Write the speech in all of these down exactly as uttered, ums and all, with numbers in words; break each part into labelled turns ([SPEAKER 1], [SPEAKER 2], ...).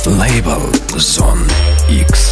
[SPEAKER 1] Label Zone X.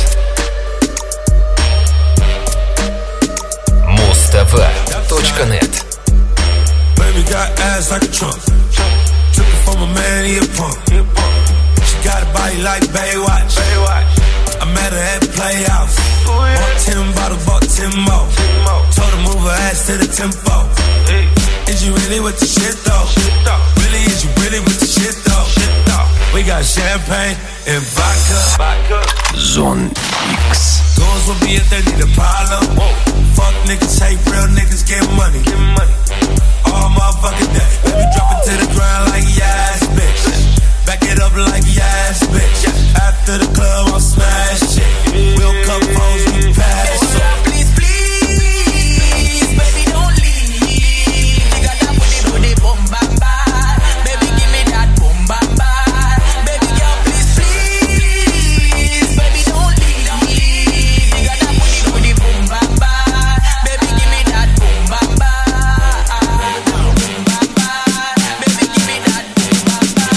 [SPEAKER 1] Муз-ТВ точка нет.
[SPEAKER 2] Baby got ass like a trunk. Took it from a man, he a punk. She got a body like Baywatch. I met her at the Playhouse. Bought ten bottles, bought ten more. Told her move her ass to the tempo. Is you really with the shit though? Really, is you really with the shit though? We got champagne and vodka.
[SPEAKER 1] Zone X.
[SPEAKER 2] Goons will be if they need a problem. Fuck niggas, hate real niggas, get money. All motherfucking day. Baby, drop it to the ground like yes, bitch. Back it up like yes, bitch. After the club, I'll smash shit. We'll cup phones, we pass. So
[SPEAKER 3] please, please, baby, don't leave. You got that booty, booty, boom, bam, bam. Baby, give me that boom, bam, bam. Baby girl, please, please, baby, don't leave. You got that booty, booty, boom, bam, bam. Baby, give me that boom, bam, bam. Boom, bam, bam. Baby, give me that boom, bam, bam.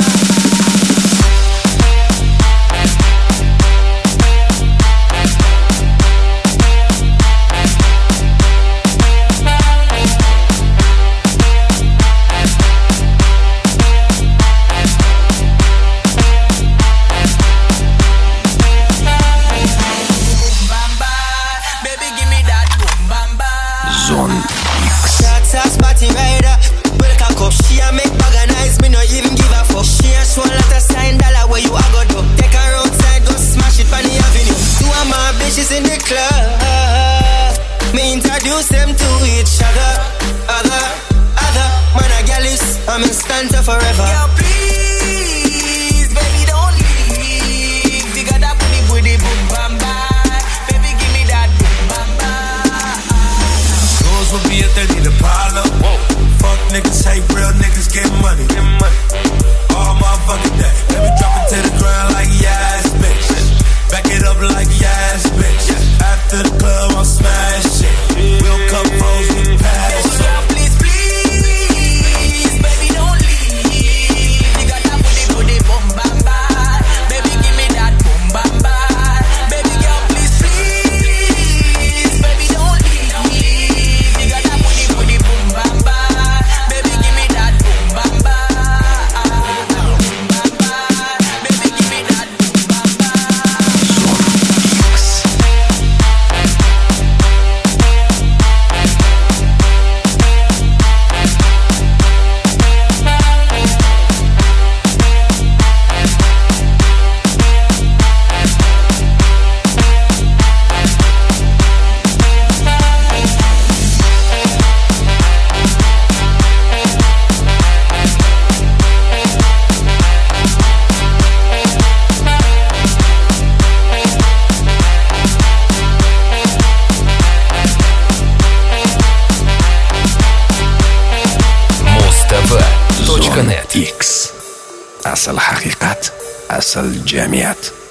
[SPEAKER 1] Zone X.
[SPEAKER 4] Shots are spotting rider. Well, cock up. She a make bag and eyes. Me no even give a fuck. She a show lot of sign dollar where you a go do. Take her outside, go smash it on the avenue. Two of my bitches in the club. Me introduce them to each other. Other, other. Man a gal is, I'm in stanza forever.
[SPEAKER 3] Girl, please, baby, don't leave. You got that booty, booty, boom, bam, bam. Baby, give me that boom, bam, bam.
[SPEAKER 2] goons will be if they need a problem. Fuck niggas, hate real niggas, get money. All motherfucking day. Baby, drop it to the ground like yes, bitch. Back it up like yes, bitch. After the club, I'll smash shit. We'll cup phones, we pass.
[SPEAKER 3] Oh, girl, please, please, baby, don't leave. You got that booty, booty, boom, bam, bam. Baby, give me that boom, bam, bam. Baby girl, please, please, baby, don't leave. You got that booty, booty, boom, bam, bam. Baby, give me that boom, bam, bam. Boom, bam, bam. Baby, give me that boom, bam, bam.
[SPEAKER 1] Muz-ТВ точка нет. X. Asl haqiqat, asl jamiyat.